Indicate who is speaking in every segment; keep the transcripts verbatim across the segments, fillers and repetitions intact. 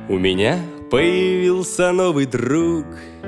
Speaker 1: У меня появился новый друг.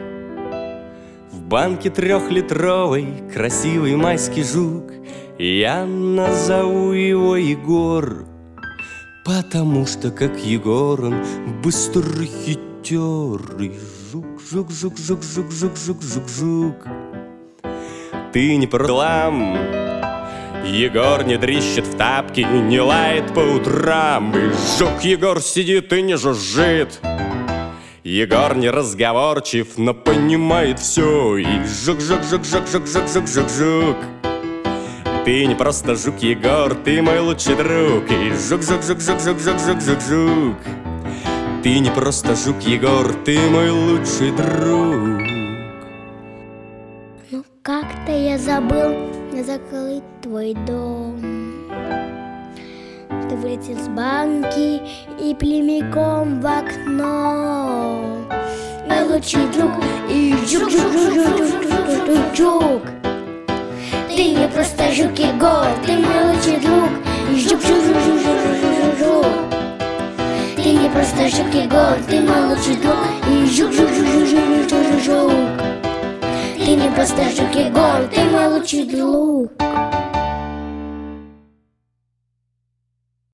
Speaker 1: В банке трехлитровой красивый майский жук. Я назову его Егор, потому что, как Егор, он быстрый, хитрый. Жук, жук, жук, жук, жук, жук, жук, жук, жук. Ты не продлам. Егор не дрищет в тапки, не лает по утрам. И жук Егор сидит и не жужжит. Егор не разговорчив, но понимает все. И жук, жук, жук, жук, жук, жук, жук, жук, жук. Ты не просто жук, Егор, ты мой лучший друг. И жук, жук, жук, жук, жук, жук, жук, жук, жук. Ты не просто жук, Егор, ты мой лучший друг.
Speaker 2: Ну как-то я забыл закрыть твой дом. Ты вылетел с банки и прямиком в окно. Мой лучший друг и жук, жук, жук, жук, жук, жук, жук, жук. Ты не просто жук, Егор, ты мой лучший друг и жук, жук, жук, жук, жук, жук, жук. Ты не просто жук, Егор, ты мой лучший друг и жук, жук, жук, жук, жук, жук, жук, жук. Ты не просто жук, Егор, ты мой лучший друг.